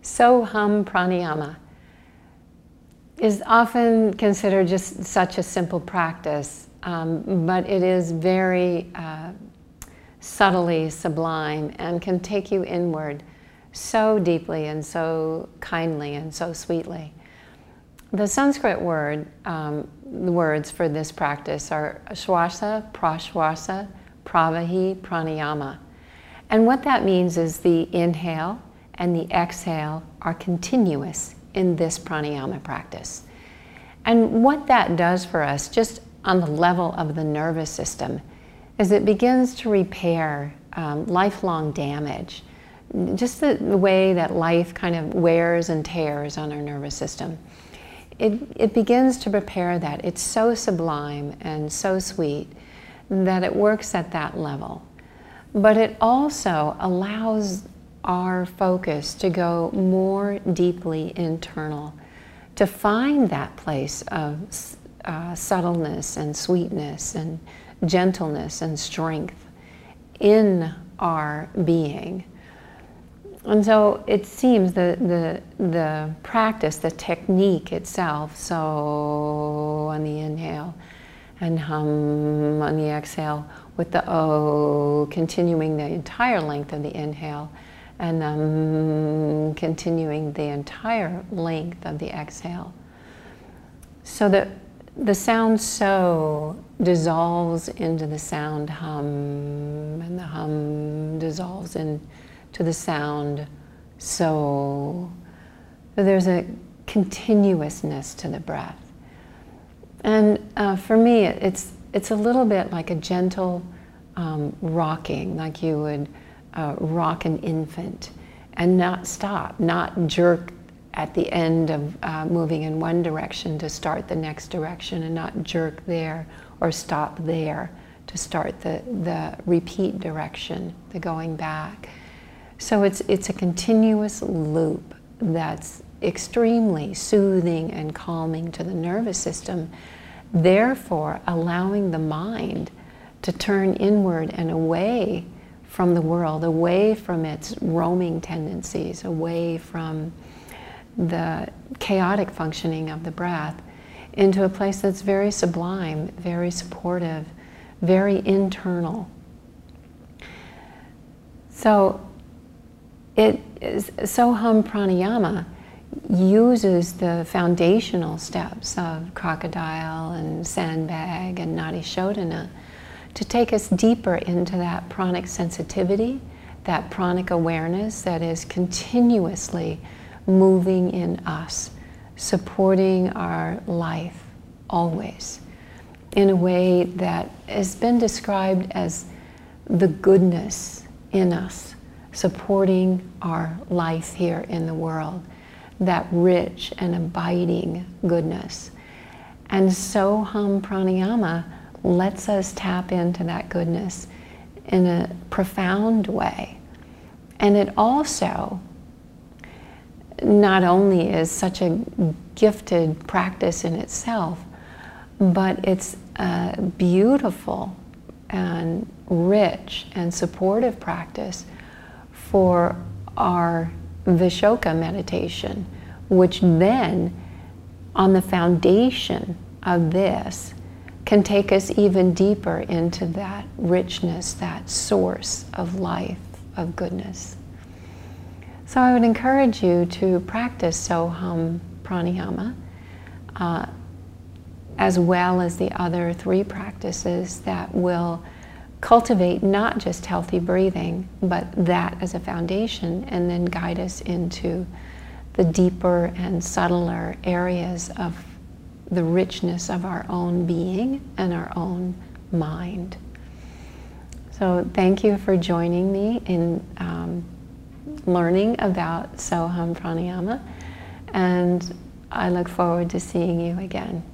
Soham pranayama is often considered just such a simple practice, but it is very subtly sublime and can take you inward so deeply and so kindly and so sweetly. The Sanskrit the words for this practice are Shwasa, Prashwasa, Pravahi, Pranayama. And what that means is the inhale and the exhale are continuous in this pranayama practice. And what that does for us, just on the level of the nervous system, is it begins to repair lifelong damage. Just the way that life kind of wears and tears on our nervous system. It begins to repair that. It's so sublime and so sweet that it works at that level. But it also allows our focus to go more deeply internal, to find that place of subtleness and sweetness and gentleness and strength in our being. And so it seems the practice, the technique itself, so on the inhale and hum on the exhale, with the O continuing the entire length of the inhale and continuing the entire length of the exhale. So that the sound so dissolves into the sound hum, and the hum dissolves into the sound so. There's a continuousness to the breath. And for me, it's a little bit like a gentle rocking, like you would rock an infant, and not stop, not jerk at the end of moving in one direction to start the next direction, and not jerk there or stop there to start the repeat direction, the going back. So it's a continuous loop that's extremely soothing and calming to the nervous system, therefore allowing the mind to turn inward and away from the world, away from its roaming tendencies, away from the chaotic functioning of the breath, into a place that's very sublime, very supportive, very internal. So Soham pranayama uses the foundational steps of crocodile and sandbag and nadi shodhana to take us deeper into that pranic sensitivity, that pranic awareness that is continuously moving in us, supporting our life always, in a way that has been described as the goodness in us, supporting our life here in the world, that rich and abiding goodness. And Soham pranayama lets us tap into that goodness in a profound way. And it also not only is such a gifted practice in itself, but it's a beautiful and rich and supportive practice for our Vishoka meditation, which then, on the foundation of this, can take us even deeper into that richness, that source of life, of goodness. So I would encourage you to practice Soham pranayama, as well as the other three practices that will cultivate not just healthy breathing, but that as a foundation, and then guide us into the deeper and subtler areas of the richness of our own being and our own mind. So thank you for joining me in learning about Soham pranayama, and I look forward to seeing you again.